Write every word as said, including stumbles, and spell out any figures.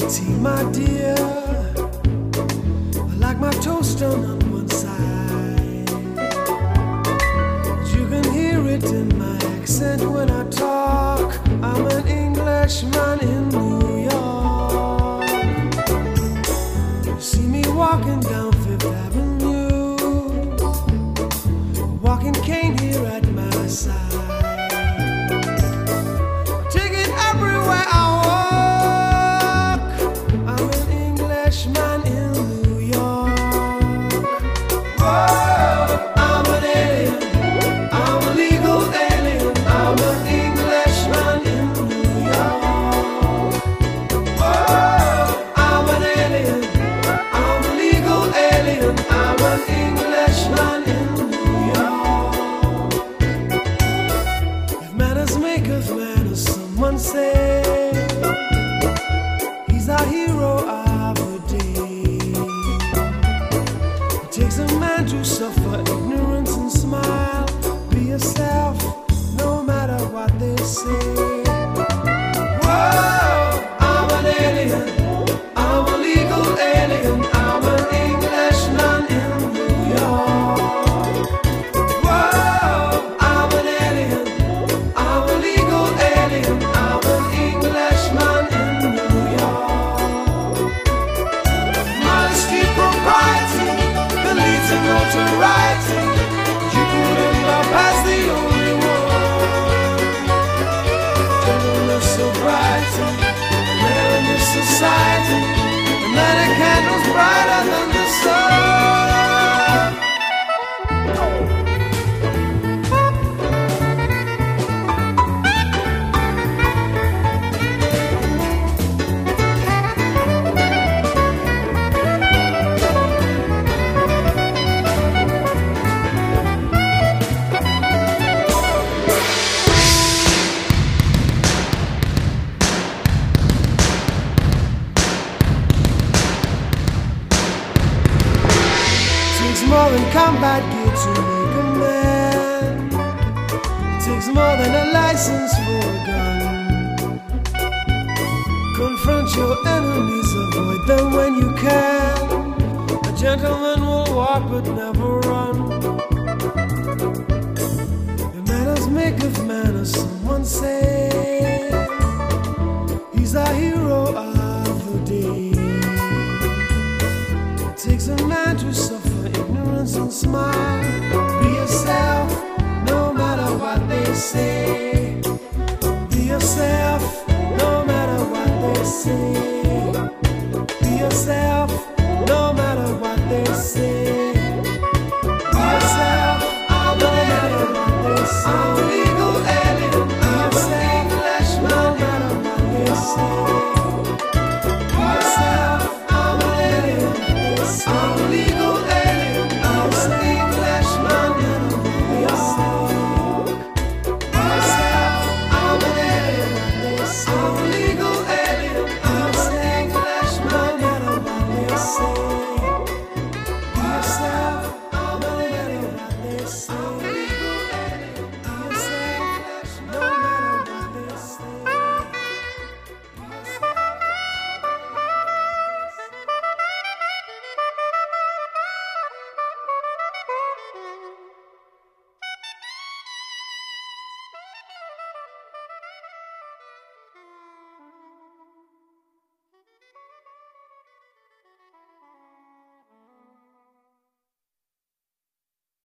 tea, my dear. I like my toast done on one side. You can hear it in my accent when I talk. I'm an Englishman in New York. You see me walking down Fifth Avenue, walking cane here at my side. Take it everywhere I walk. I'm an Englishman in New York. Whoa, I'm an alien. I'm a legal alien. I'm an Englishman in New York. Whoa, I'm an alien. I'm a legal alien. I'm an Englishman in New York. If manners maketh manners, someone say he's our hero of the day. It takes a man to suffer ignorance and smile. Be yourself, no matter what they say. Whoa, I'm an alien. I'm a legal alien. I'm an Englishman in New York. Whoa, I'm an alien. I'm a legal alien. I'm an Englishman in New York. Modesty, propriety, the lead to notoriety. You couldn't love past the only one. Gentleness, sobriety, man in this society. And that a candle's brighter than the sun. Takes more than combat gear to make a man. It takes more than a license for a gun. Confront your enemies, avoid them when you can. A gentleman will walk but never run. The manners maketh manners, someone say. He's our hero of the day. It takes a man to suffer ignorance and smile. Be yourself, no matter what they say.